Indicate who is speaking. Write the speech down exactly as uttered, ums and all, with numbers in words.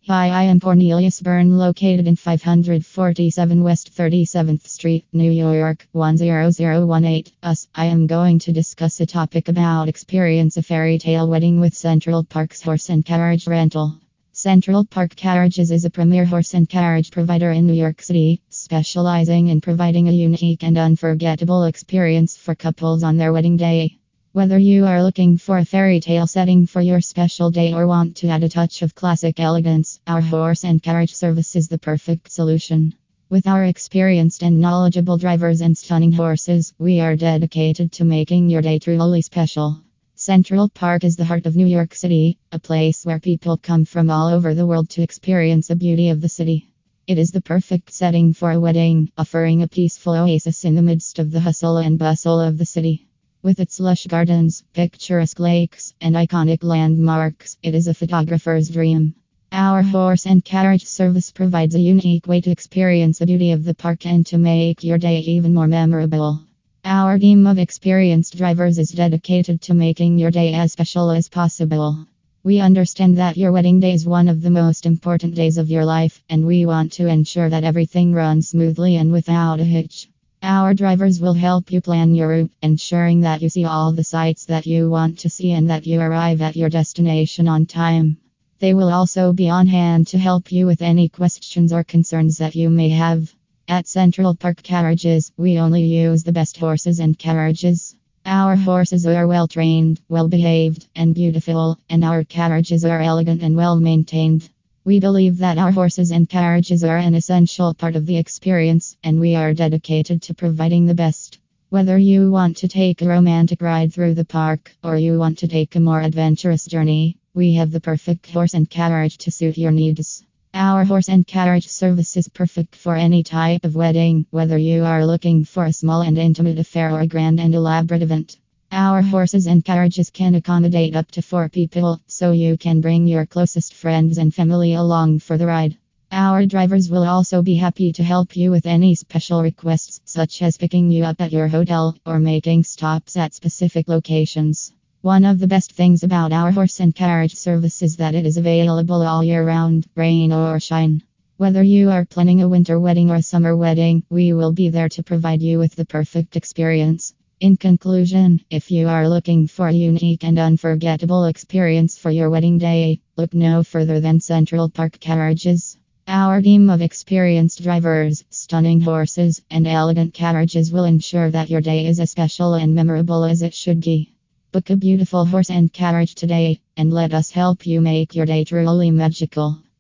Speaker 1: Hi, I am Cornelius Byrne, located in five forty-seven West thirty-seventh Street, New York, one zero zero one eight. Us, I am going to discuss a topic about experience a fairy tale wedding with Central Park's horse and carriage rental. Central Park Carriages is a premier horse and carriage provider in New York City, specializing in providing a unique and unforgettable experience for couples on their wedding day. Whether you are looking for a fairy tale setting for your special day or want to add a touch of classic elegance, our horse and carriage service is the perfect solution. With our experienced and knowledgeable drivers and stunning horses, we are dedicated to making your day truly special. Central Park is the heart of New York City, a place where people come from all over the world to experience the beauty of the city. It is the perfect setting for a wedding, offering a peaceful oasis in the midst of the hustle and bustle of the city. With its lush gardens, picturesque lakes, and iconic landmarks, it is a photographer's dream. Our horse and carriage service provides a unique way to experience the beauty of the park and to make your day even more memorable. Our team of experienced drivers is dedicated to making your day as special as possible. We understand that your wedding day is one of the most important days of your life, and we want to ensure that everything runs smoothly and without a hitch. Our drivers will help you plan your route, ensuring that you see all the sights that you want to see and that you arrive at your destination on time. They will also be on hand to help you with any questions or concerns that you may have. At Central Park Carriages, we only use the best horses and carriages. Our horses are well trained, well behaved, and beautiful, and our carriages are elegant and well maintained. We believe that our horses and carriages are an essential part of the experience, and we are dedicated to providing the best. Whether you want to take a romantic ride through the park, or you want to take a more adventurous journey, we have the perfect horse and carriage to suit your needs. Our horse and carriage service is perfect for any type of wedding, whether you are looking for a small and intimate affair or a grand and elaborate event. Our horses and carriages can accommodate up to four people, so you can bring your closest friends and family along for the ride. Our drivers will also be happy to help you with any special requests, such as picking you up at your hotel or making stops at specific locations. One of the best things about our horse and carriage service is that it is available all year round, rain or shine. Whether you are planning a winter wedding or a summer wedding, we will be there to provide you with the perfect experience. In conclusion, if you are looking for a unique and unforgettable experience for your wedding day, look no further than Central Park Carriages. Our team of experienced drivers, stunning horses, and elegant carriages will ensure that your day is as special and memorable as it should be. Book a beautiful horse and carriage today, and let us help you make your day truly magical.